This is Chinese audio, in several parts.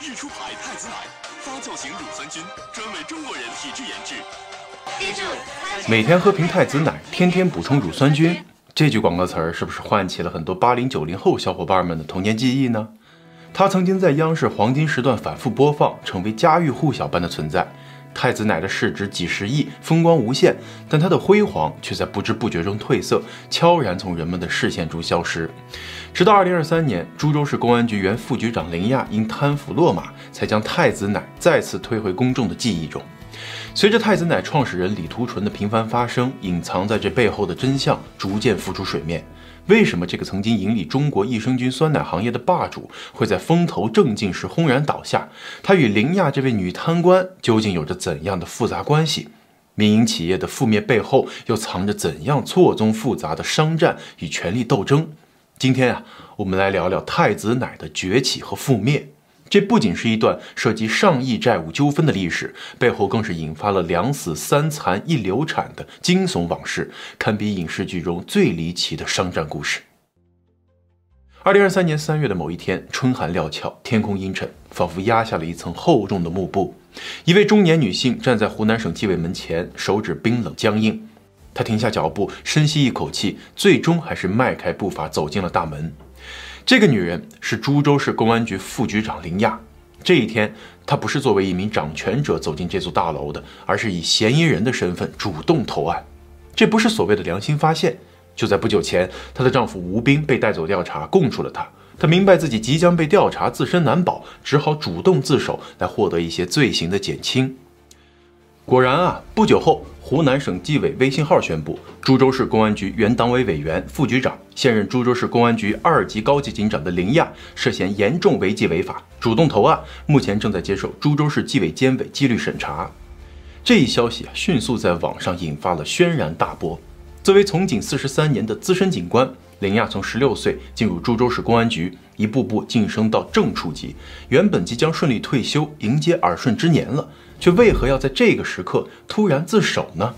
日出牌太子奶，发酵型乳酸菌，专为中国人体质研制。 记住， 每天喝瓶太子奶，天天补充乳酸菌。这句广告词儿是不是唤起了很多80、90后小伙伴们的童年记忆呢？它曾经在央视黄金时段反复播放，成为家喻户晓般的存在。太子奶的市值几十亿，风光无限，但它的辉煌却在不知不觉中褪色，悄然从人们的视线中消失。直到2023年，株洲市公安局原副局长林亚因贪腐落马，才将太子奶再次推回公众的记忆中。随着太子奶创始人李图纯的频繁发声，隐藏在这背后的真相逐渐浮出水面。为什么这个曾经引领中国益生菌酸奶行业的霸主会在风头正劲时轰然倒下？他与林亚这位女贪官究竟有着怎样的复杂关系？民营企业的覆灭背后又藏着怎样错综复杂的商战与权力斗争？今天我们来聊聊太子奶的崛起和覆灭。这不仅是一段涉及上亿债务纠纷的历史，背后更是引发了2死3残1流产的惊悚往事，堪比影视剧中最离奇的商战故事。2023年3月的某一天，春寒料峭，天空阴沉，仿佛压下了一层厚重的幕布。一位中年女性站在湖南省纪委门前，手指冰冷僵硬。她停下脚步，深吸一口气，最终还是迈开步伐走进了大门。这个女人是株洲市公安局副局长林亚。这一天，她不是作为一名掌权者走进这座大楼的，而是以嫌疑人的身份主动投案。这不是所谓的良心发现。就在不久前，她的丈夫吴斌被带走调查，供出了她。她明白自己即将被调查，自身难保，只好主动自首，来获得一些罪行的减轻。果然不久后，湖南省纪委微信号宣布，株洲市公安局原党委委员、副局长、现任株洲市公安局2级高级警长的林亚涉嫌严重违纪违法，主动投案，目前正在接受株洲市纪委监委纪律审查。这一消息迅速在网上引发了轩然大波。作为从警43年的资深警官，林亚从16岁进入株洲市公安局，一步步晋升到正处级，原本即将顺利退休，迎接耳顺之年了，却为何要在这个时刻突然自首呢？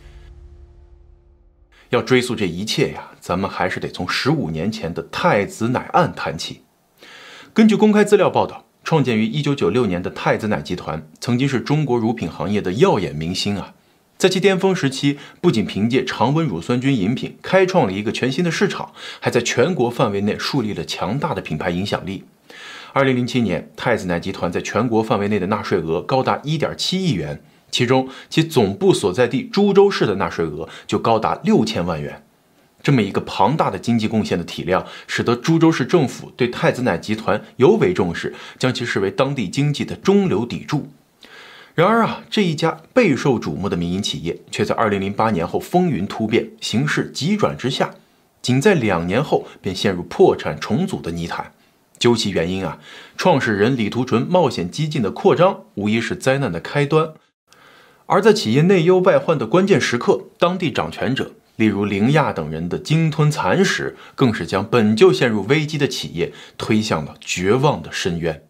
要追溯这一切咱们还是得从15年前的太子奶案谈起。根据公开资料报道，创建于1996年的太子奶集团曾经是中国乳品行业的耀眼明星在其巅峰时期，不仅凭借常温乳酸菌饮品开创了一个全新的市场，还在全国范围内树立了强大的品牌影响力。2007年，太子奶集团在全国范围内的纳税额高达1.7亿元，其中其总部所在地株洲市的纳税额就高达6000万元。这么一个庞大的经济贡献的体量，使得株洲市政府对太子奶集团尤为重视，将其视为当地经济的中流砥柱。然而这一家备受瞩目的民营企业却在2008年后风云突变，形势急转直下，仅在2年后便陷入破产重组的泥潭。究其原因创始人李图纯冒险激进的扩张无疑是灾难的开端。而在企业内忧外患的关键时刻，当地掌权者例如林亚等人的鲸吞蚕食，更是将本就陷入危机的企业推向了绝望的深渊。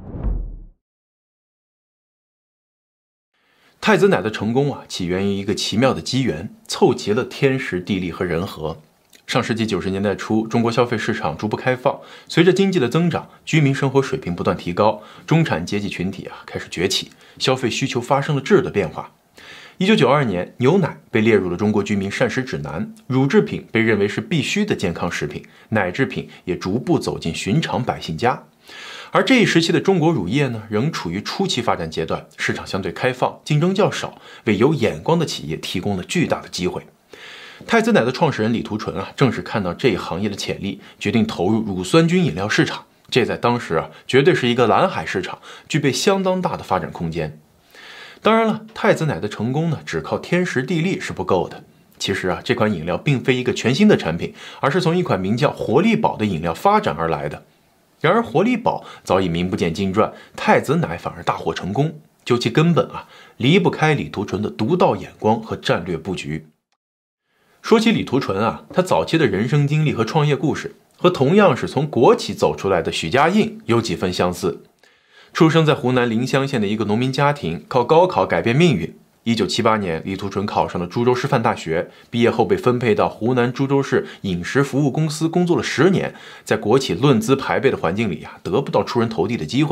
太子奶的成功起源于一个奇妙的机缘，凑齐了天时地利和人和。上世纪90年代初，中国消费市场逐步开放，随着经济的增长，居民生活水平不断提高，中产阶级群体开始崛起，消费需求发生了质的变化。1992年，牛奶被列入了中国居民膳食指南，乳制品被认为是必须的健康食品，奶制品也逐步走进寻常百姓家。而这一时期的中国乳业仍处于初期发展阶段，市场相对开放，竞争较少，为有眼光的企业提供了巨大的机会。太子奶的创始人李图纯正是看到这一行业的潜力，决定投入乳酸菌饮料市场。这在当时绝对是一个蓝海市场，具备相当大的发展空间。当然了，太子奶的成功只靠天时地利是不够的。其实这款饮料并非一个全新的产品，而是从一款名叫活力宝的饮料发展而来的。然而活力宝早已名不见经传，太子奶反而大获成功。究其根本离不开李图纯的独到眼光和战略布局。说起李图纯他早期的人生经历和创业故事，和同样是从国企走出来的许家印有几分相似。出生在湖南临湘县的一个农民家庭，靠高考改变命运。1978年，李图纯考上了株洲师范大学，毕业后被分配到湖南株洲市饮食服务公司工作了10年，在国企论资排辈的环境里得不到出人头地的机会。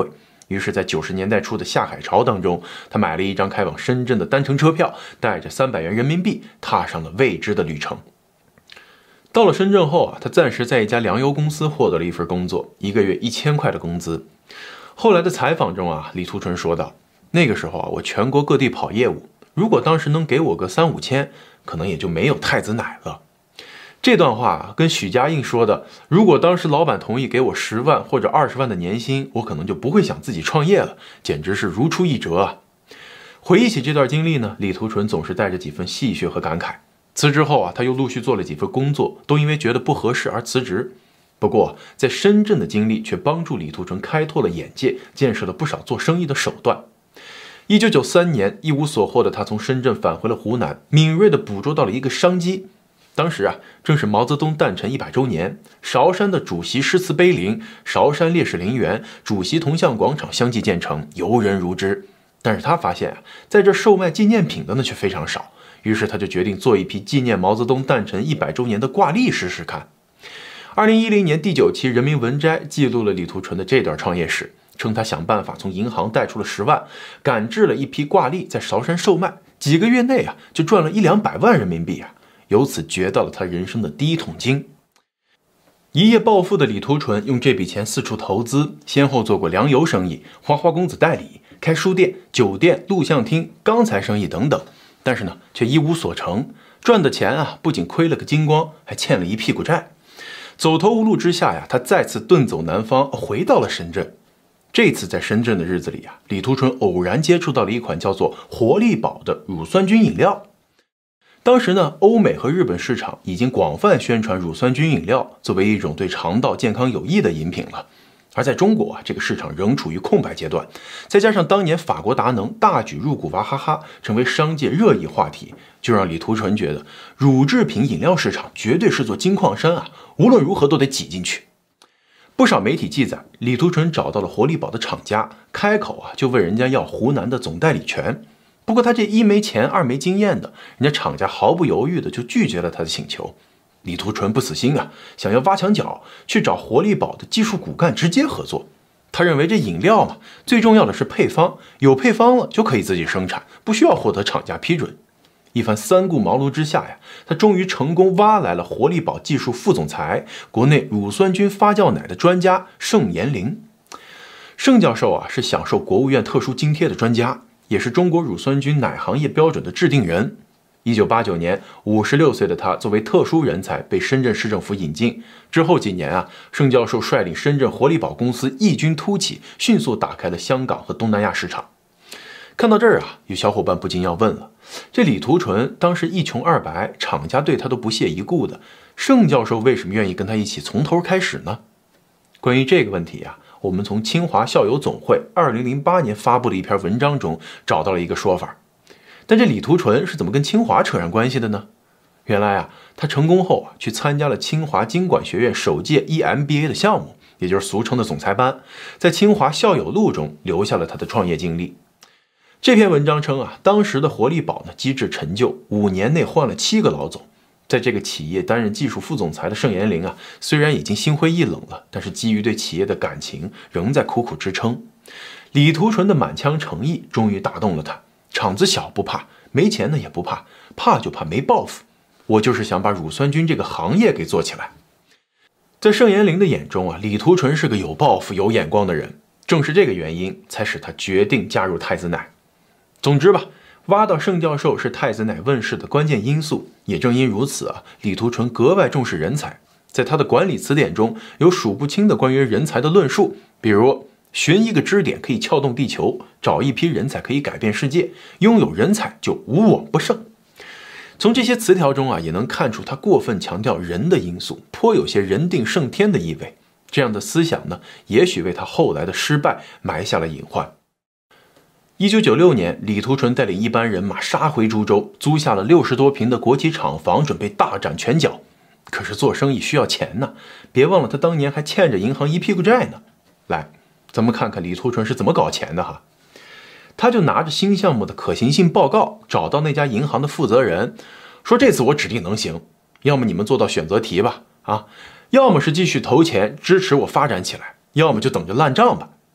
于是，在90年代初的下海潮当中，他买了一张开往深圳的单程车票，带着300元人民币，踏上了未知的旅程。到了深圳后他暂时在一家粮油公司获得了一份工作，1个月1000块的工资。后来的采访中李图纯说道：“那个时候我全国各地跑业务，如果当时能给我个3、5千，可能也就没有太子奶了。”这段话跟许家印说的“如果当时老板同意给我10万或者20万的年薪，我可能就不会想自己创业了”，简直是如出一辙回忆起这段经历呢，李图纯总是带着几分戏谑和感慨。辞职后他又陆续做了几份工作，都因为觉得不合适而辞职。不过在深圳的经历却帮助李图纯开拓了眼界，见识了不少做生意的手段。1993年，一无所获的他从深圳返回了湖南，敏锐地捕捉到了一个商机。当时正是毛泽东诞辰100周年，韶山的主席诗词碑林、韶山烈士陵园、主席铜像广场相继建成，游人如织。但是他发现在这售卖纪念品的呢却非常少，于是他就决定做一批纪念毛泽东诞辰100周年的挂历试试看。2010年第9期《人民文摘》记录了李图纯的这段创业史，称他想办法从银行贷出了10万，赶制了一批挂历在韶山售卖，几个月内就赚了100-200万人民币由此掘到了他人生的第一桶金。一夜暴富的李图纯用这笔钱四处投资，先后做过粮油生意、花花公子代理、开书店、酒店、录像厅、钢材生意等等，但是却一无所成。赚的钱不仅亏了个精光，还欠了一屁股债。走投无路之下他再次遁走南方，回到了深圳。这次在深圳的日子里李图纯偶然接触到了一款叫做活力宝的乳酸菌饮料。当时欧美和日本市场已经广泛宣传乳酸菌饮料作为一种对肠道健康有益的饮品了，而在中国这个市场仍处于空白阶段。再加上当年法国达能大举入股娃哈哈，成为商界热议话题，就让李图纯觉得乳制品饮料市场绝对是座金矿山无论如何都得挤进去。不少媒体记载，李图纯找到了活力宝的厂家，开口就问人家要湖南的总代理权。不过他这一没钱二没经验的，人家厂家毫不犹豫的就拒绝了他的请求。李图纯不死心想要挖墙脚，去找活力宝的技术骨干直接合作。他认为这饮料最重要的是配方，有配方了就可以自己生产，不需要获得厂家批准。一番三顾茅庐之下他终于成功挖来了活力宝技术副总裁、国内乳酸菌发酵奶的专家盛延龄。盛教授是享受国务院特殊津贴的专家，也是中国乳酸菌奶行业标准的制定人。1989年，56岁的他作为特殊人才被深圳市政府引进。之后几年盛教授率领深圳活力宝公司异军突起，迅速打开了香港和东南亚市场。看到这儿有小伙伴不禁要问了，这李图纯当时一穷二白，厂家对他都不屑一顾的，盛教授为什么愿意跟他一起从头开始呢？关于这个问题我们从清华校友总会2008年发布的一篇文章中找到了一个说法。但这李图纯是怎么跟清华扯上关系的呢？原来他成功后去参加了清华经管学院首届 EMBA 的项目，也就是俗称的总裁班，在清华校友录中留下了他的创业经历。这篇文章称当时的活力宝机制陈旧，5年内换了7个老总。在这个企业担任技术副总裁的盛延龄虽然已经心灰意冷了，但是基于对企业的感情，仍在苦苦支撑。李图纯的满腔诚意终于打动了他，厂子小不怕，没钱也不怕，怕就怕没抱负。我就是想把乳酸菌这个行业给做起来。在盛延龄的眼中李图纯是个有抱负、有眼光的人，正是这个原因才使他决定加入太子奶。总之挖到盛教授是太子奶问世的关键因素。也正因如此李图纯格外重视人才。在他的管理词典中有数不清的关于人才的论述，比如寻一个支点可以撬动地球，找一批人才可以改变世界，拥有人才就无往不胜。从这些词条中也能看出他过分强调人的因素，颇有些人定胜天的意味。这样的思想呢，也许为他后来的失败埋下了隐患。1996年，李图纯带领一班人马杀回株洲，租下了60多平的国企厂房，准备大展拳脚。可是做生意需要钱呢，别忘了他当年还欠着银行一屁股债呢。来，咱们看看李图纯是怎么搞钱的他就拿着新项目的可行性报告，找到那家银行的负责人，说这次我指定能行，要么你们做到选择题吧，要么是继续投钱支持我发展起来，要么就等着烂账吧。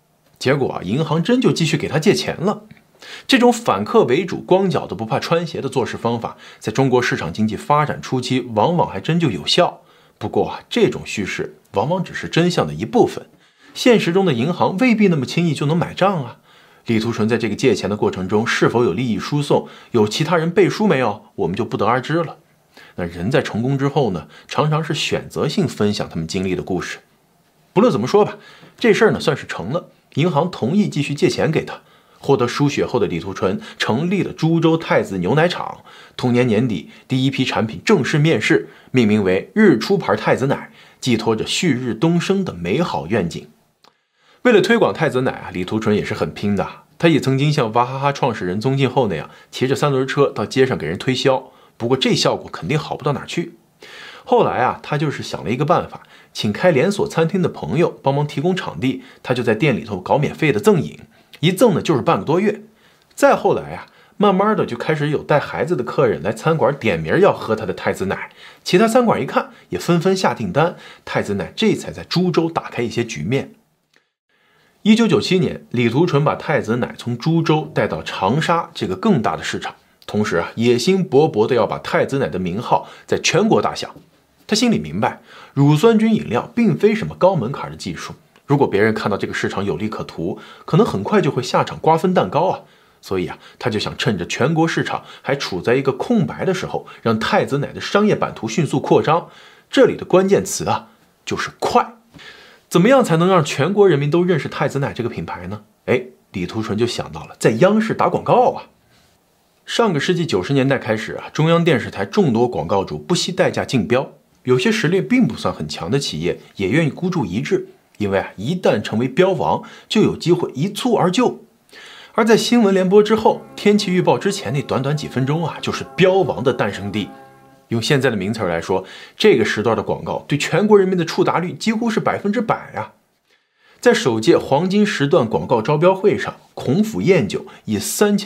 结果银行真就继续给他借钱了。这种反客为主、光脚的不怕穿鞋的做事方法，在中国市场经济发展初期，往往还真就有效。不过这种叙事往往只是真相的一部分，现实中的银行未必那么轻易就能买账啊。李图纯在这个借钱的过程中是否有利益输送，有其他人背书没有，我们就不得而知了。那人在成功之后呢，常常是选择性分享他们经历的故事。不论怎么说吧，这事儿呢算是成了，银行同意继续借钱给他。获得输血后的李图纯成立了株洲太子牛奶厂，同年年底，第一批产品正式面世，命名为日出牌太子奶，寄托着旭日东升的美好愿景。为了推广太子奶李图纯也是很拼的。他也曾经像娃哈哈创始人宗敬后那样，骑着3轮车到街上给人推销，不过这效果肯定好不到哪去。后来他就是想了一个办法，请开连锁餐厅的朋友帮忙提供场地，他就在店里头搞免费的赠饮，一赠呢就是半个多月。再后来慢慢的就开始有带孩子的客人来餐馆点名要喝他的太子奶，其他餐馆一看也纷纷下订单，太子奶这才在株洲打开一些局面。1997年，李图纯把太子奶从株洲带到长沙这个更大的市场，同时野心勃勃的要把太子奶的名号在全国打响。他心里明白，乳酸菌饮料并非什么高门槛的技术，如果别人看到这个市场有利可图，可能很快就会下场瓜分蛋糕所以他就想趁着全国市场还处在一个空白的时候，让太子奶的商业版图迅速扩张。这里的关键词就是快。怎么样才能让全国人民都认识太子奶这个品牌呢？李图纯就想到了在央视打广告上个世纪90年代开始中央电视台众多广告主不惜代价竞标，有些实力并不算很强的企业也愿意孤注一掷，因为一旦成为标王，就有机会一蹴而就。而在新闻联播之后，天气预报之前那短短几分钟就是标王的诞生地。用现在的名词来说，这个时段的广告对全国人民的触达率几乎是100%在首届黄金时段广告招标会上，孔府宴酒以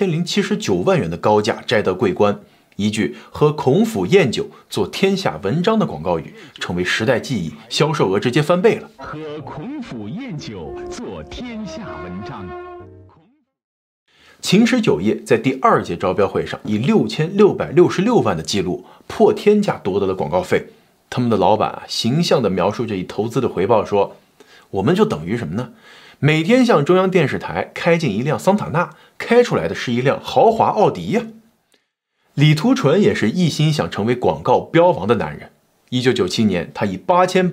3079万元的高价摘得桂冠，一句喝孔府宴酒做天下文章的广告语成为时代记忆，销售额直接翻倍了。 喝孔府宴酒做天下文章。 秦池酒业在第2届招标会上以6666万的记录破天价夺得了广告费。他们的老板形象地描述这一投资的回报说，我们就等于什么呢？每天向中央电视台开进一辆桑塔纳，开出来的是一辆豪华奥迪李图纯也是一心想成为广告标王的男人。1997年，他以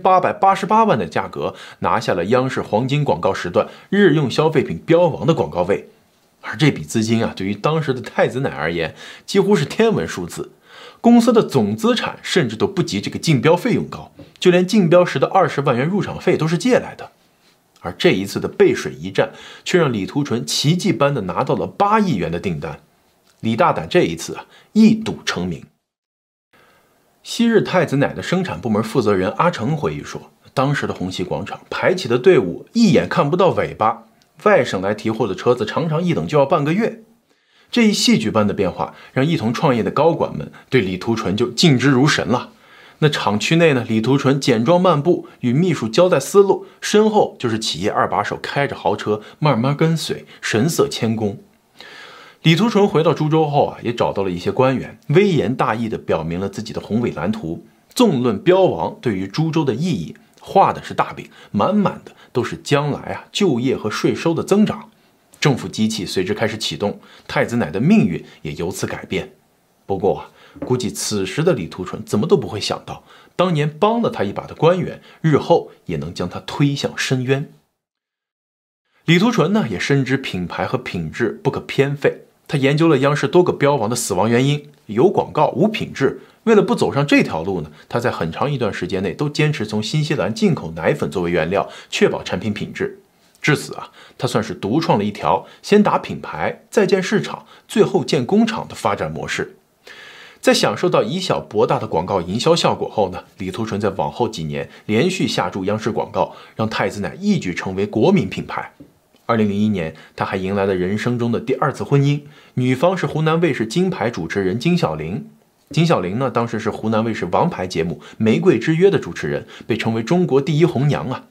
8888万的价格拿下了央视黄金广告时段日用消费品标王的广告位。而这笔资金对于当时的太子奶而言，几乎是天文数字。公司的总资产甚至都不及这个竞标费用高，就连竞标时的20万元入场费都是借来的。而这一次的背水一战，却让李图纯奇迹般的拿到了8亿元的订单。李大胆这一次一赌成名。昔日太子奶的生产部门负责人阿成回忆说，当时的红旗广场排起的队伍一眼看不到尾巴，外省来提货的车子常常一等就要半个月。这一戏剧般的变化，让一同创业的高管们对李图纯就敬之如神了。那厂区内李图纯简装漫步，与秘书交代思路，身后就是企业2把手开着豪车慢慢跟随，神色谦恭。李图纯回到株洲后也找到了一些官员，微言大义地表明了自己的宏伟蓝图，纵论标王对于株洲的意义，画的是大饼，满满的都是将来就业和税收的增长。政府机器随之开始启动，太子奶的命运也由此改变。不过估计此时的李图纯怎么都不会想到，当年帮了他一把的官员，日后也能将他推向深渊。李图纯也深知品牌和品质不可偏废，他研究了央视多个标王的死亡原因，有广告无品质。为了不走上这条路他在很长一段时间内都坚持从新西兰进口奶粉作为原料，确保产品品质。至此他算是独创了一条先打品牌，再建市场，最后建工厂的发展模式。在享受到以小博大的广告营销效果后李图纯在往后几年连续下注央视广告，让太子奶一举成为国民品牌。2001年，他还迎来了人生中的第2次婚姻，女方是湖南卫视金牌主持人金晓玲。金晓玲当时是湖南卫视王牌节目《玫瑰之约》的主持人，被称为中国第1红娘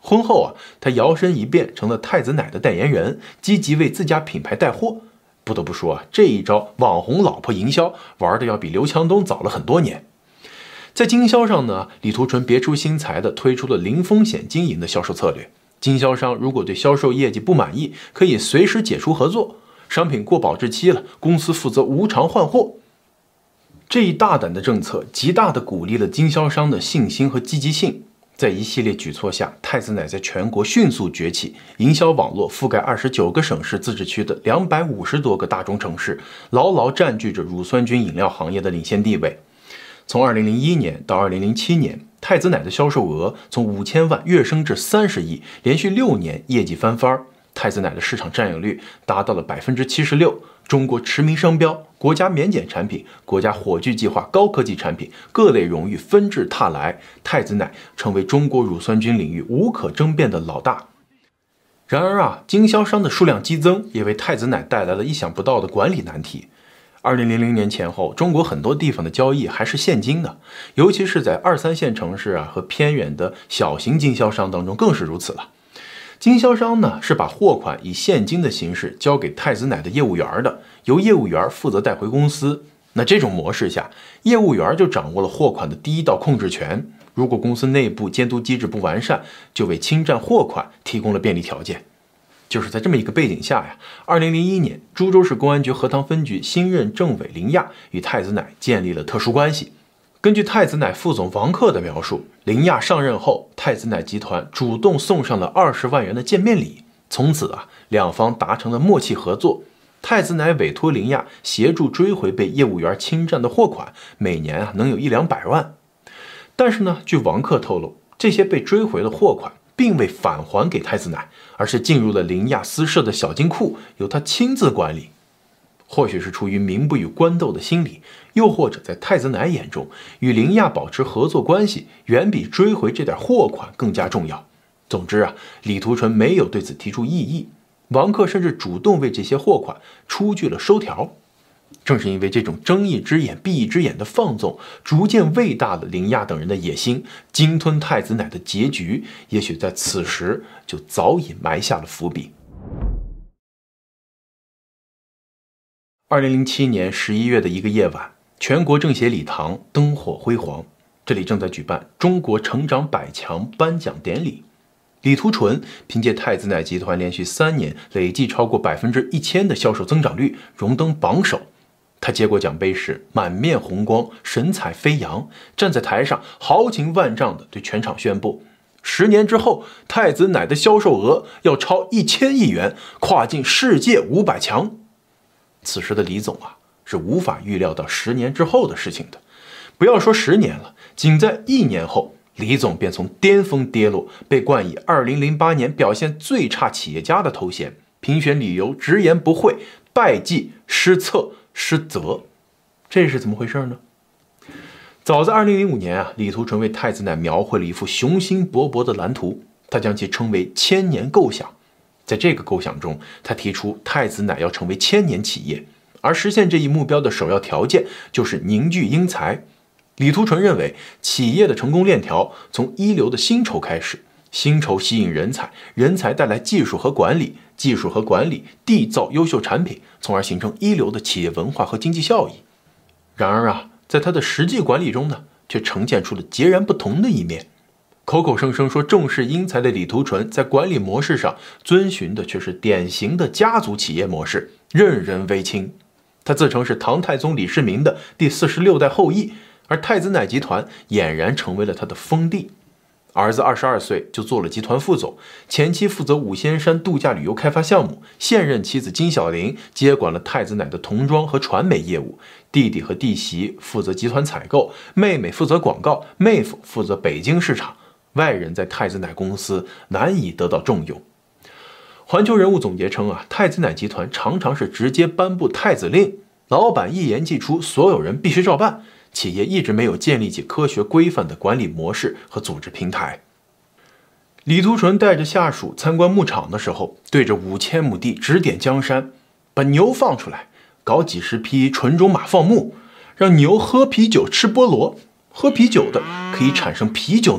婚后啊，他摇身一变成了太子奶的代言人，积极为自家品牌带货。不得不说啊，这一招网红老婆营销玩的要比刘强东早了很多年。在经销上呢，李图纯别出心裁地推出了零风险经营的销售策略。经销商如果对销售业绩不满意，可以随时解除合作。商品过保质期了，公司负责无偿换货。这一大胆的政策，极大地鼓励了经销商的信心和积极性。在一系列举措下，太子奶在全国迅速崛起，营销网络覆盖29个省市自治区的250多个大中城市，牢牢占据着乳酸菌饮料行业的领先地位。从2001年到2007年，太子奶的销售额从5000万跃升至30亿，连续6年业绩翻番。太子奶的市场占有率达到了76%，中国驰名商标、国家免检产品、国家火炬计划高科技产品各类荣誉纷至沓来，太子奶成为中国乳酸菌领域无可争辩的老大。然而啊，经销商的数量激增也为太子奶带来了意想不到的管理难题。2000年前后，中国很多地方的交易还是现金的，尤其是在2、3线城市啊和偏远的小型经销商当中更是如此了。经销商呢是把货款以现金的形式交给太子奶的业务员的，由业务员负责带回公司。那这种模式下，业务员就掌握了货款的第一道控制权。如果公司内部监督机制不完善，就为侵占货款提供了便利条件。就是在这么一个背景下呀，2001年，株洲市公安局荷塘分局新任政委林亚与太子奶建立了特殊关系。根据太子奶副总王克的描述，林亚上任后，太子奶集团主动送上了20万元的见面礼。从此啊，两方达成了默契合作。太子奶委托林亚协助追回被业务员侵占的货款，每年能有100-200万。但是呢，据王克透露，这些被追回的货款并未返还给太子奶，而是进入了林亚私设的小金库，由他亲自管理。或许是出于民不与官斗的心理，又或者在太子奶眼中，与林亚保持合作关系远比追回这点货款更加重要。总之啊，李图纯没有对此提出异议，王克甚至主动为这些货款出具了收条。正是因为这种睁一只眼闭一只眼的放纵，逐渐喂大了林亚等人的野心，鲸吞太子奶的结局也许在此时就早已埋下了伏笔。2007年11月的一个夜晚，全国政协礼堂灯火辉煌，这里正在举办中国成长100强颁奖典礼。李图纯凭借太子奶集团连续3年累计超过1000%的销售增长率，荣登榜首。他接过奖杯时满面红光，神采飞扬，站在台上豪情万丈地对全场宣布：10年之后，太子奶的销售额要超1000亿元，跨进世界500强。此时的李总啊，是无法预料到10年之后的事情的。不要说10年了，仅在1年后，李总便从巅峰跌落，被冠以2008年表现最差企业家的头衔，评选理由直言不讳，败绩、失策、失责。这是怎么回事呢？早在2005年啊，李图纯为太子奶描绘了一幅雄心勃勃的蓝图，他将其称为1000年构想。在这个构想中，他提出太子奶要成为1000年企业，而实现这一目标的首要条件就是凝聚英才。李图纯认为，企业的成功链条从一流的薪酬开始，薪酬吸引人才，人才带来技术和管理，技术和管理缔造优秀产品，从而形成一流的企业文化和经济效益。然而啊，在他的实际管理中呢，却呈现出了截然不同的一面。口口声声说重视英才的李图纯，在管理模式上遵循的却是典型的家族企业模式，任人唯亲。他自称是唐太宗李世民的第46代后裔，而太子奶集团俨然成为了他的封地。儿子22岁就做了集团副总，前妻负责五仙山度假旅游开发项目，现任妻子金小玲接管了太子奶的童装和传媒业务，弟弟和弟媳负责集团采购，妹妹负责广告，妹夫负责北京市场。外人在太子奶公司难以得到重用。环球人物总结称啊，太子奶集团常常是直接颁布太子令，老板一言既出，所有人必须照办，企业一直没有建立起科学规范的管理模式和组织平台。李图纯带着下属参观牧场的时候，对着5000亩地指点江山，把牛放出来，搞几十匹纯种马放牧，让牛喝啤酒吃菠萝，喝啤酒的可以产生啤酒奶，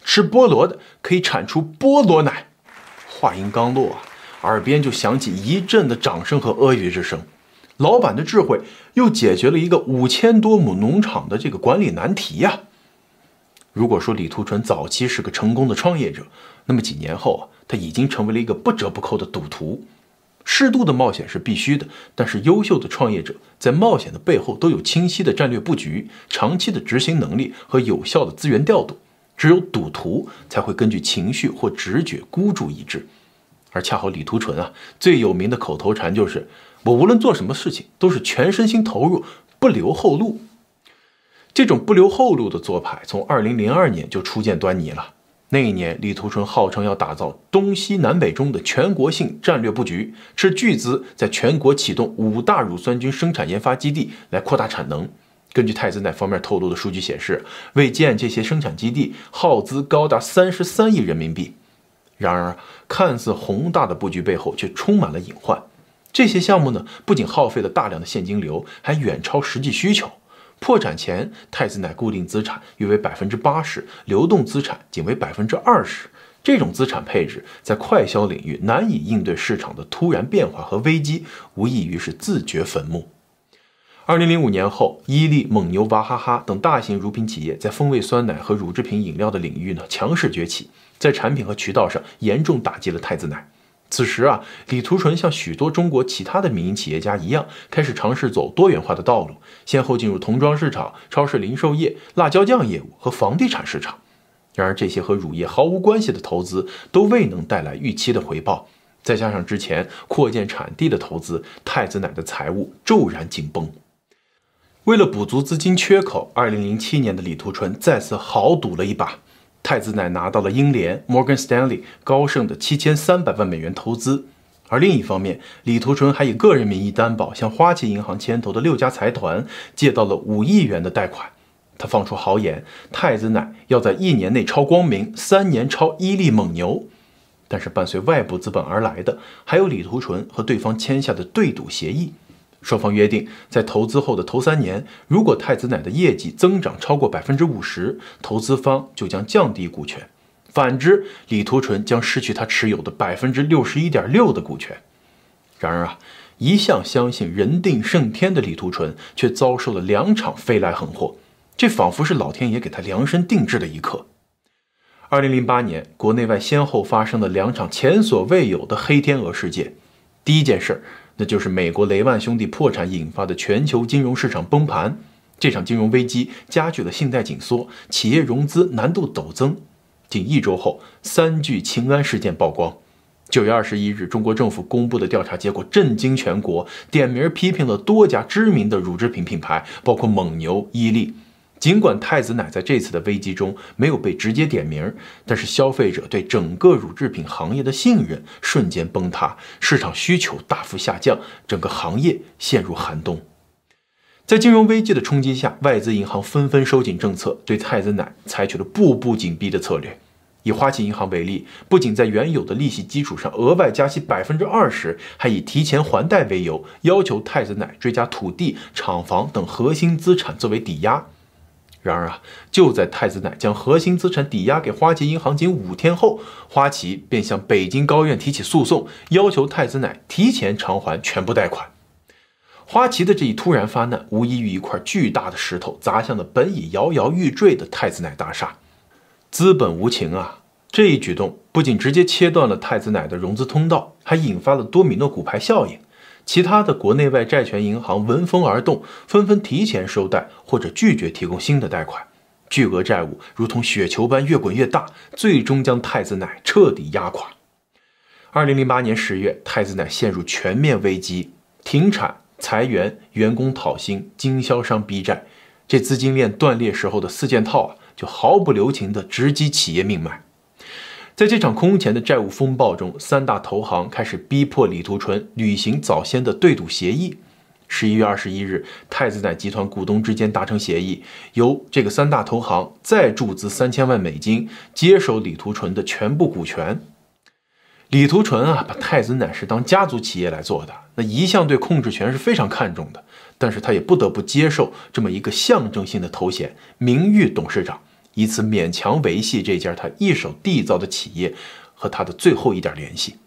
吃菠萝的可以产出菠萝奶。话音刚落耳边就响起一阵的掌声和阿谀之声。老板的智慧又解决了一个5000多亩农场的这个管理难题呀。如果说李图纯早期是个成功的创业者，那么几年后他已经成为了一个不折不扣的赌徒。适度的冒险是必须的，但是优秀的创业者在冒险的背后都有清晰的战略布局、长期的执行能力和有效的资源调度。只有赌徒才会根据情绪或直觉孤注一掷。而恰好李图纯最有名的口头禅就是我无论做什么事情都是全身心投入，不留后路。这种不留后路的做派从2002年就初见端倪了。那一年，李图纯号称要打造东西南北中的全国性战略布局，斥巨资在全国启动5大乳酸菌生产研发基地来扩大产能。根据太子奶方面透露的数据显示，为建这些生产基地耗资高达33亿人民币。然而，看似宏大的布局背后却充满了隐患。这些项目呢，不仅耗费了大量的现金流，还远超实际需求。破产前，太子奶固定资产约为80%，流动资产仅为20%。这种资产配置在快消领域难以应对市场的突然变化和危机，无异于是自掘坟墓。2005年后，伊利、蒙牛、娃哈哈等大型乳品企业在风味酸奶和乳制品饮料的领域呢强势崛起，在产品和渠道上严重打击了太子奶。此时李图纯像许多中国其他的民营企业家一样，开始尝试走多元化的道路，先后进入童装市场、超市零售业、辣椒酱业务和房地产市场。然而，这些和乳业毫无关系的投资都未能带来预期的回报，再加上之前扩建产地的投资，太子奶的财务骤然紧绷。为了补足资金缺口，2007年的李图纯再次豪赌了一把。太子奶拿到了英联、Morgan Stanley、高盛的7300万美元投资，而另一方面，李图纯还以个人名义担保，向花旗银行牵头的6家财团借到了5亿元的贷款。他放出豪言，太子奶要在1年内超光明，3年超伊利、蒙牛。但是伴随外部资本而来的，还有李图纯和对方签下的对赌协议。双方约定，在投资后的头3年，如果太子奶的业绩增长超过50%，投资方就将降低股权；反之，李图纯将失去他持有的61.6%的股权。然而一向相信人定胜天的李图纯却遭受了2场飞来横祸，这仿佛是老天爷给他量身定制的一课。2008年，国内外先后发生了2场前所未有的黑天鹅事件。第一件事，那就是美国雷曼兄弟破产引发的全球金融市场崩盘。这场金融危机加剧了信贷紧缩，企业融资难度陡增。仅1周后，3聚氰胺事件曝光。9月21日，中国政府公布的调查结果震惊全国，点名批评了多家知名的乳制品品牌，包括蒙牛、伊利。尽管太子奶在这次的危机中没有被直接点名，但是消费者对整个乳制品行业的信任瞬间崩塌，市场需求大幅下降，整个行业陷入寒冬。在金融危机的冲击下，外资银行纷纷收紧政策，对太子奶采取了步步紧逼的策略。以花旗银行为例，不仅在原有的利息基础上额外加息20%，还以提前还贷为由，要求太子奶追加土地、厂房等核心资产作为抵押。然而就在太子奶将核心资产抵押给花旗银行仅5天后，花旗便向北京高院提起诉讼，要求太子奶提前偿还全部贷款。花旗的这一突然发难，无异于一块巨大的石头砸向了本已摇摇欲坠的太子奶大厦。资本无情这一举动不仅直接切断了太子奶的融资通道，还引发了多米诺骨牌效应。其他的国内外债权银行闻风而动，纷纷提前收贷或者拒绝提供新的贷款，巨额债务如同雪球般越滚越大，最终将太子奶彻底压垮。2008年10月，太子奶陷入全面危机，停产、裁员、员工讨薪、经销商逼债，这资金链断裂时候的4件套就毫不留情地直击企业命脉。在这场空前的债务风暴中，3大投行开始逼迫李图纯履行早先的对赌协议。11月21日，太子奶集团股东之间达成协议，由这个3大投行再注资3000万美金，接手李图纯的全部股权。李图纯把太子奶是当家族企业来做的，那一向对控制权是非常看重的，但是他也不得不接受这么一个象征性的头衔——名誉董事长， 以此勉强维系这家他一手缔造的企业和他的最后一点联系。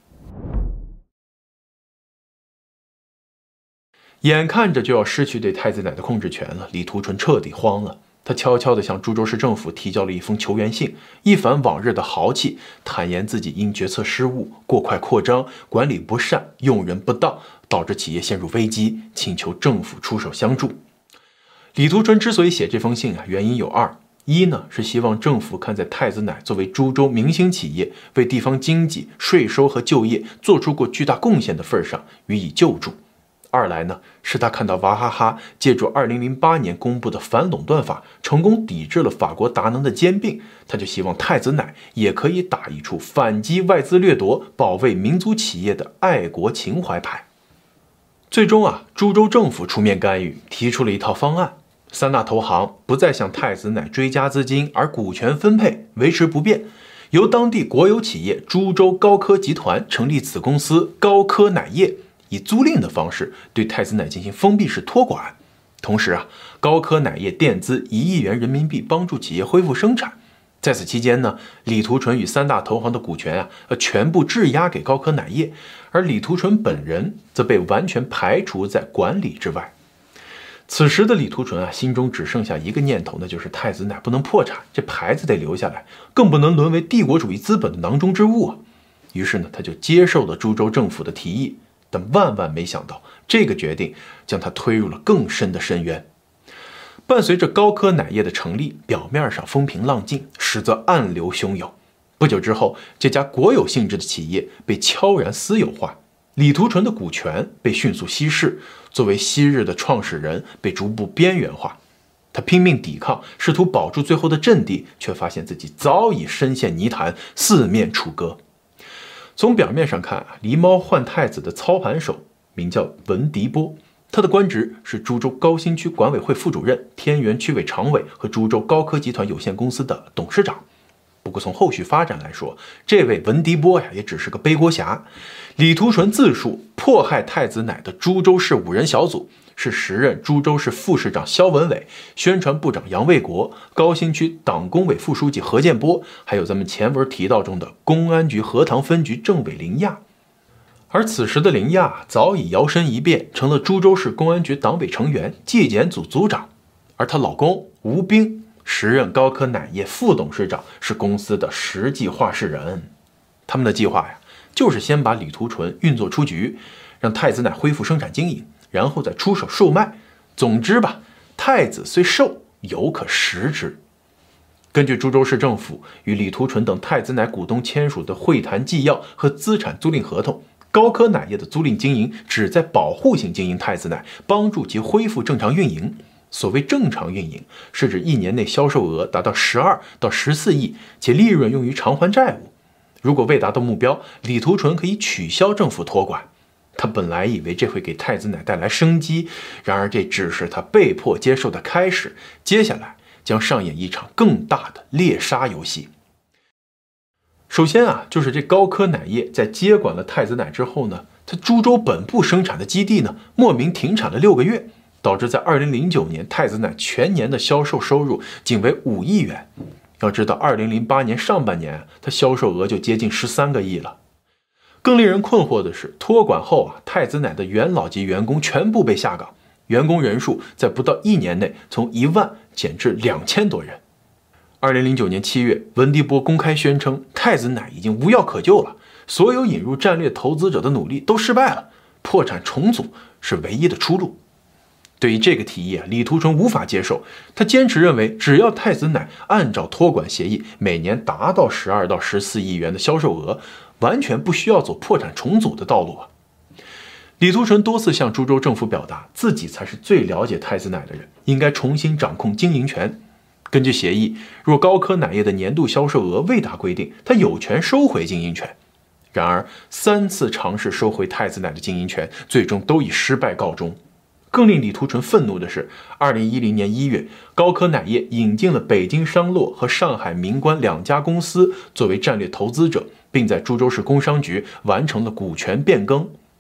眼看着就要失去对太子奶的控制权了，李图纯彻底慌了。他悄悄地向株洲市政府提交了一封求援信，一反往日的豪气，坦言自己因决策失误、过快扩张、管理不善、用人不当，导致企业陷入危机，请求政府出手相助。李图纯之所以写这封信原因有二：一呢是希望政府看在太子奶作为株洲明星企业，为地方经济、税收和就业做出过巨大贡献的份上予以救助；二来呢是他看到娃哈哈借助2008年公布的反垄断法，成功抵制了法国达能的兼并，他就希望太子奶也可以打一出反击外资掠夺、保卫民族企业的爱国情怀牌。最终株洲政府出面干预，提出了一套方案。三大投行不再向太子奶追加资金，而股权分配维持不变，由当地国有企业株洲高科集团成立子公司高科奶业，以租赁的方式对太子奶进行封闭式托管。同时高科奶业垫资1亿元人民币，帮助企业恢复生产。在此期间呢，李图纯与三大投行的股权全部质押给高科奶业，而李图纯本人则被完全排除在管理之外。此时的李图纯心中只剩下一个念头，那就是太子奶不能破产，这牌子得留下来，更不能沦为帝国主义资本的囊中之物于是呢，他就接受了株洲政府的提议，但万万没想到，这个决定将他推入了更深的深渊。伴随着高科奶业的成立，表面上风平浪静，实则暗流汹涌。不久之后，这家国有性质的企业被悄然私有化，李图纯的股权被迅速稀释，作为昔日的创始人被逐步边缘化。他拼命抵抗，试图保住最后的阵地，却发现自己早已深陷泥潭，四面楚歌。从表面上看，狸猫换太子的操盘手名叫文迪波，他的官职是株洲高新区管委会副主任、天元区委常委和株洲高科集团有限公司的董事长。不过从后续发展来说，这位文迪波也只是个背锅侠。李图纯自述迫害太子奶的株洲市5人小组是时任株洲市副市长肖文伟、宣传部长杨卫国、高新区党工委副书记何建波，还有咱们前文提到中的公安局荷塘分局政委林亚。而此时的林亚早已摇身一变，成了株洲市公安局党委成员、纪检组组长，而她老公吴兵时任高科奶业副董事长，是公司的实际话事人。他们的计划就是先把李图纯运作出局，让太子奶恢复生产经营，然后再出手售卖。总之吧，太子虽瘦，犹可食之。根据株洲市政府与李图纯等太子奶股东签署的会谈纪要和资产租赁合同，高科奶业的租赁经营旨在保护性经营太子奶，帮助其恢复正常运营。所谓正常运营，是指1年内销售额达到12到14亿，且利润用于偿还债务。如果未达到目标，李图纯可以取消政府托管。他本来以为这会给太子奶带来生机，然而这只是他被迫接受的开始，接下来将上演一场更大的猎杀游戏。首先就是这高科奶业在接管了太子奶之后呢，它株洲本部生产的基地呢莫名停产了6个月，导致在2009年太子奶全年的销售收入仅为5亿元。要知道2008年上半年它销售额就接近13个亿了。更令人困惑的是，托管后太子奶的元老级员工全部被下岗，员工人数在不到1年内从1万减至2000多人。2009年7月，文迪波公开宣称太子奶已经无药可救了，所有引入战略投资者的努力都失败了，破产重组是唯一的出路。对于这个提议李图纯无法接受，他坚持认为只要太子奶按照托管协议每年达到12到14亿元的销售额，完全不需要走破产重组的道路李图纯多次向株洲政府表达，自己才是最了解太子奶的人，应该重新掌控经营权。根据协议，若高科奶业的年度销售额未达规定，他有权收回经营权。然而3次尝试收回太子奶的经营权，最终都以失败告终。更令李图纯愤怒的是，2010年1月，高科奶业引进了北京商洛和上海明观2家公司作为战略投资者，并在株洲市工商局完成了股权变更。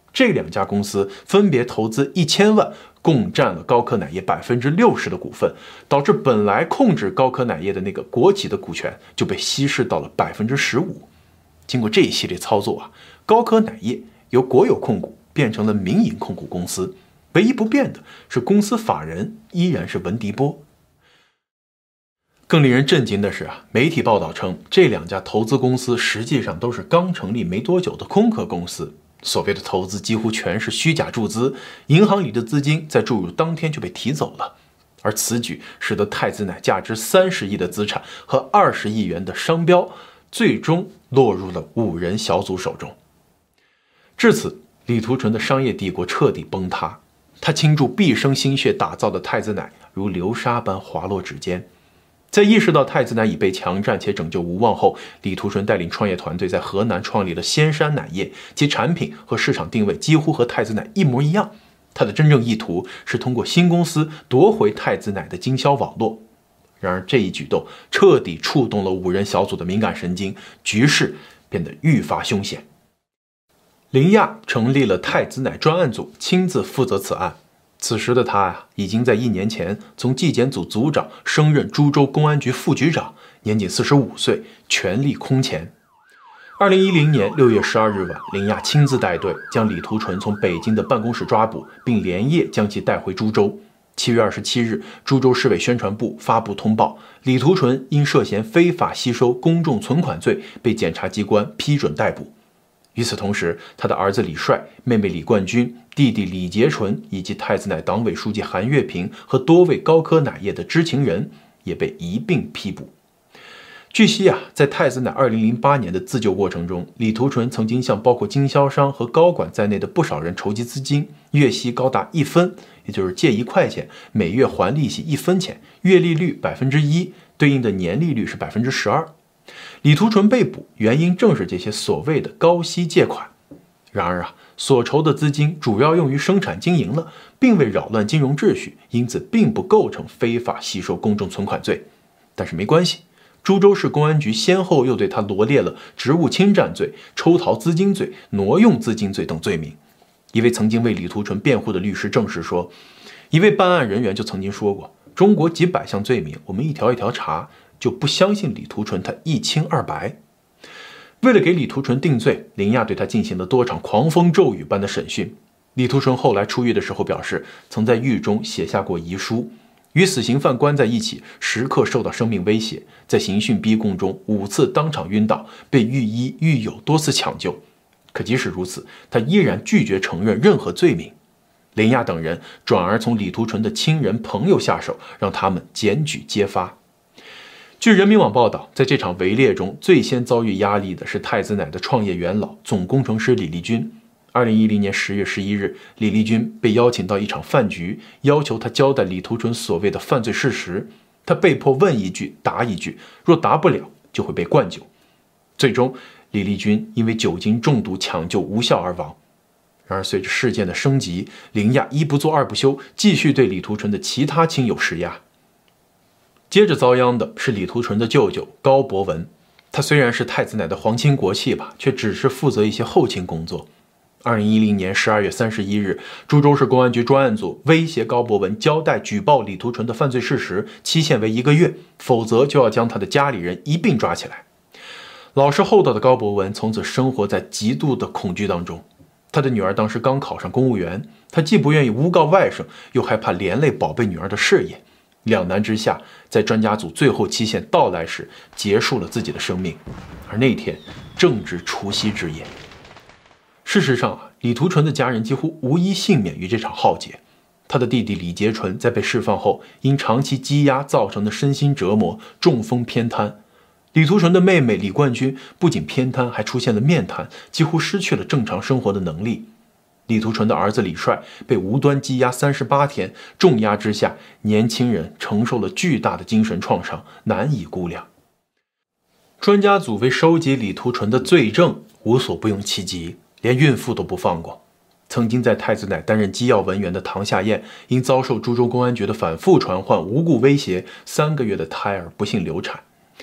这两家公司分别投资1000万，共占了高科奶业60%的股份，导致本来控制高科奶业的那个国企的股权就被稀释到了15%。经过这一系列操作啊，高科奶业由国有控股变成了民营控股公司，唯一不变的是公司法人依然是文迪波。更令人震惊的是啊，媒体报道称，这两家投资公司实际上都是刚成立没多久的空壳公司，所谓的投资几乎全是虚假注资，银行里的资金在注入当天就被提走了。而此举使得太子奶价值30亿的资产和20亿元的商标最终落入了5人小组手中。至此，李图纯的商业帝国彻底崩塌，他倾注毕生心血打造的太子奶如流沙般滑落指尖。在意识到太子奶已被强占且拯救无望后，李图纯带领创业团队在河南创立了仙山奶业，其产品和市场定位几乎和太子奶一模一样。他的真正意图是通过新公司夺回太子奶的经销网络。然而这一举动彻底触动了5人小组的敏感神经，局势变得愈发凶险。林亚成立了太子奶专案组，亲自负责此案。此时的他已经在1年前从纪检组组长升任株洲公安局副局长，年仅45岁，权力空前。2010年6月12日晚，林亚亲自带队将李图纯从北京的办公室抓捕，并连夜将其带回株洲。7月27日，株洲市委宣传部发布通报，李图纯因涉嫌非法吸收公众存款罪被检察机关批准逮捕。与此同时，他的儿子李帅、妹妹李冠军、弟弟李杰纯以及太子奶党委书记韩月平和多位高科奶业的知情人也被一并批捕。据悉在太子奶2008年的自救过程中，李图纯曾经向包括经销商和高管在内的不少人筹集资金，月息高达1分，也就是借1块钱，每月还利息1分钱，月利率1%，对应的年利率是12%。李图纯被捕原因正是这些所谓的高息借款。然而所筹的资金主要用于生产经营了，并未扰乱金融秩序，因此并不构成非法吸收公众存款罪。但是没关系，株洲市公安局先后又对他罗列了职务侵占罪、抽逃资金罪、挪用资金罪等罪名。一位曾经为李图纯辩护的律师证实说，一位办案人员就曾经说过，中国几百项罪名，我们一条一条查，就不相信李图纯他一清二白。为了给李图纯定罪，林亚对他进行了多场狂风骤雨般的审讯。李图纯后来出狱的时候表示，曾在狱中写下过遗书，与死刑犯关在一起，时刻受到生命威胁，在刑讯逼供中5次当场晕倒，被狱医狱友多次抢救。可即使如此，他依然拒绝承认任何罪名。林亚等人转而从李图纯的亲人朋友下手，让他们检举揭发。据人民网报道，在这场围猎中最先遭遇压力的是太子奶的创业元老总工程师李立军。2010年10月11日，李立军被邀请到一场饭局，要求他交代李图纯所谓的犯罪事实。他被迫问一句答一句，若答不了就会被灌酒。最终李立军因为酒精中毒抢救无效而亡。然而随着事件的升级，林亚一不做二不休，继续对李图纯的其他亲友施压。接着遭殃的是李图纯的舅舅高博文，他虽然是太子奶的皇亲国戚吧，却只是负责一些后勤工作。2010年12月31日，株洲市公安局专案组威胁高博文交代举报李图纯的犯罪事实，期限为1个月，否则就要将他的家里人一并抓起来。老实厚道的高博文从此生活在极度的恐惧当中。他的女儿当时刚考上公务员，他既不愿意诬告外甥，又害怕连累宝贝女儿的事业。两难之下，在专家组最后期限到来时，结束了自己的生命。而那天正值除夕之夜。事实上李图纯的家人几乎无一幸免于这场浩劫。他的弟弟李杰纯在被释放后，因长期积压造成的身心折磨，中风偏瘫。李图纯的妹妹李冠军不仅偏瘫，还出现了面瘫，几乎失去了正常生活的能力。李图纯的儿子李帅被无端羁押38天，重压之下，年轻人承受了巨大的精神创伤，难以估量。专家组为收集李图纯的罪证，无所不用其极，连孕妇都不放过。曾经在太子奶担任机要文员的唐夏燕，因遭受株洲公安局的反复传唤、无故威胁，3个月的胎儿不幸流产。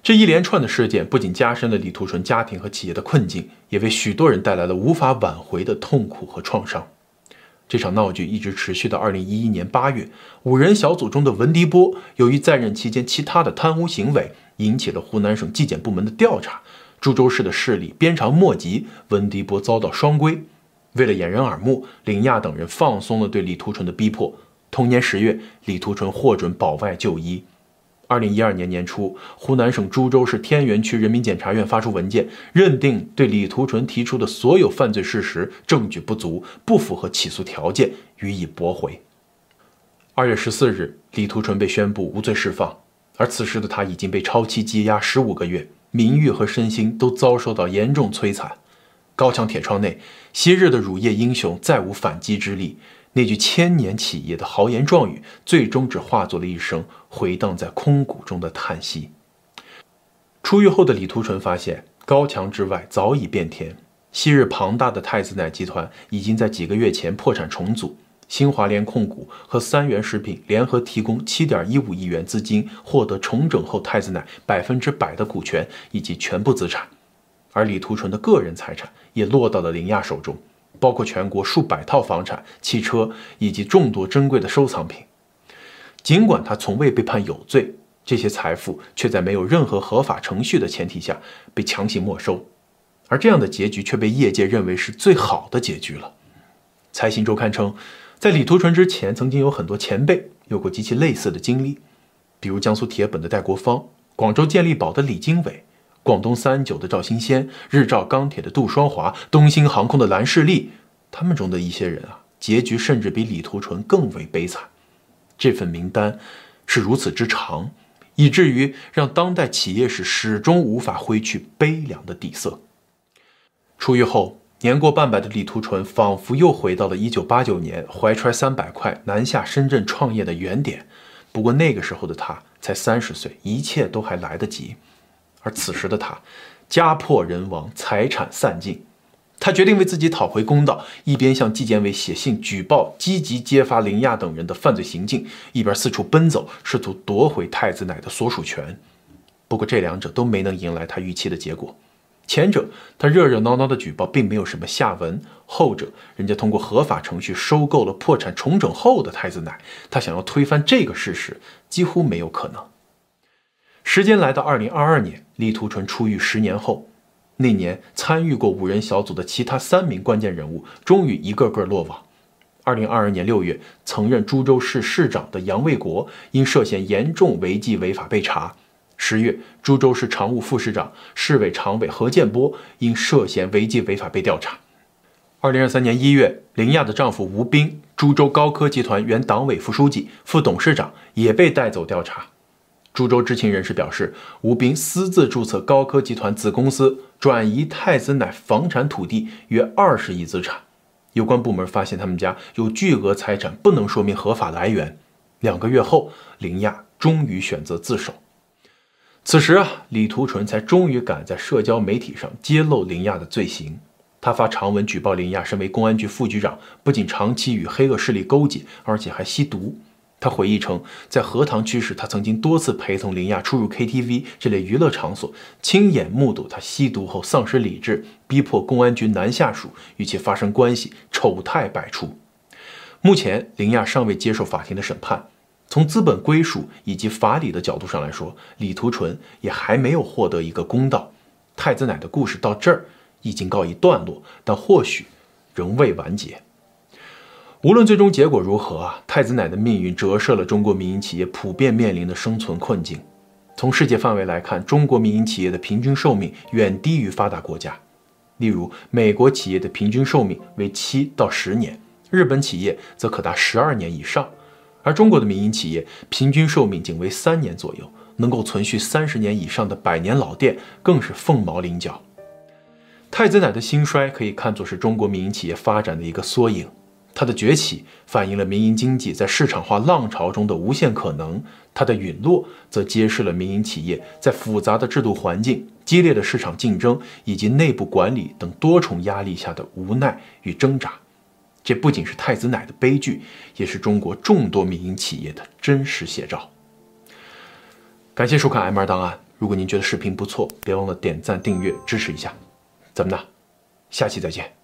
这一连串的事件不仅加深了李图纯家庭和企业的困境，也为许多人带来了无法挽回的痛苦和创伤。这场闹剧一直持续到2011年8月，5人小组中的文迪波由于在任期间其他的贪污行为，引起了湖南省纪检部门的调查。株洲市的势力鞭长莫及，文迪波遭到双规。为了掩人耳目，林亚等人放松了对李图纯的逼迫。同年10月，李图纯获准保外就医。2012年年初，湖南省株洲市天元区人民检察院发出文件，认定对李图纯提出的所有犯罪事实证据不足，不符合起诉条件，予以驳回。2月14日，李图纯被宣布无罪释放，而此时的他已经被超期羁押15个月，名誉和身心都遭受到严重摧残。高墙铁窗内，昔日的乳业英雄再无反击之力。那句千年企业的豪言壮语，最终只化作了一声回荡在空谷中的叹息。出狱后的李图纯发现，高墙之外早已变天。昔日庞大的太子奶集团已经在几个月前破产重组，新华联控股和三元食品联合提供7.15亿元资金，获得重整后太子奶100%的股权以及全部资产。而李图纯的个人财产也落到了林亚手中，包括全国数百套房产、汽车以及众多珍贵的收藏品。尽管他从未被判有罪，这些财富却在没有任何合法程序的前提下被强行没收，而这样的结局却被业界认为是最好的结局了。财新周刊称，在李图纯之前，曾经有很多前辈有过极其类似的经历，比如江苏铁本的戴国芳、广州健力宝的李经纬、广东389的赵新先、日照钢铁的杜双华、东兴航空的蓝士利，他们中的一些人结局甚至比李图纯更为悲惨。这份名单是如此之长，以至于让当代企业史始终无法挥去悲凉的底色。出狱后，年过半百的李图纯仿佛又回到了1989年怀揣300块南下深圳创业的原点。不过那个时候的他才30岁，一切都还来得及。而此时的他，家破人亡，财产散尽。他决定为自己讨回公道，一边向纪检委写信举报，积极揭发林亚等人的犯罪行径，一边四处奔走，试图夺回太子奶的所属权。不过这两者都没能迎来他预期的结果。前者他热热闹闹的举报并没有什么下文，后者人家通过合法程序收购了破产重整后的太子奶，他想要推翻这个事实几乎没有可能。时间来到2022年，李图纯出狱10年后，那年参与过5人小组的其他3名关键人物终于一个个落网。2022年6月，曾任株洲市市长的杨卫国因涉嫌严重违纪违法被查。10月，株洲市常务副市长、市委常委何建波因涉嫌违纪违法被调查。2023年1月，林亚的丈夫吴斌，株洲高科集团原党委副书记、副董事长，也被带走调查。株洲知情人士表示，吴斌私自注册高科集团子公司，转移太子奶房产土地约20亿资产。有关部门发现他们家有巨额财产不能说明合法来源。2个月后，林亚终于选择自首。此时李图纯才终于赶在社交媒体上揭露林亚的罪行。他发长文举报林亚身为公安局副局长，不仅长期与黑恶势力勾结，而且还吸毒。他回忆称，在荷塘区时，他曾经多次陪同林亚出入 KTV 这类娱乐场所，亲眼目睹他吸毒后丧失理智，逼迫公安局男下属与其发生关系，丑态百出。目前，林亚尚未接受法庭的审判。从资本归属以及法理的角度上来说，李图纯也还没有获得一个公道。太子奶的故事到这儿已经告一段落，但或许仍未完结。无论最终结果如何太子奶的命运折射了中国民营企业普遍面临的生存困境。从世界范围来看，中国民营企业的平均寿命远低于发达国家。例如，美国企业的平均寿命为7到10年，日本企业则可达12年以上，而中国的民营企业平均寿命仅为3年左右，能够存续30年以上的百年老店更是凤毛麟角。太子奶的兴衰可以看作是中国民营企业发展的一个缩影。它的崛起反映了民营经济在市场化浪潮中的无限可能，它的陨落则揭示了民营企业在复杂的制度环境、激烈的市场竞争以及内部管理等多重压力下的无奈与挣扎。这不仅是太子奶的悲剧，也是中国众多民营企业的真实写照。感谢收看 M2 档案。 如果您觉得视频不错，别忘了点赞、订阅支持一下。咱们呢，下期再见。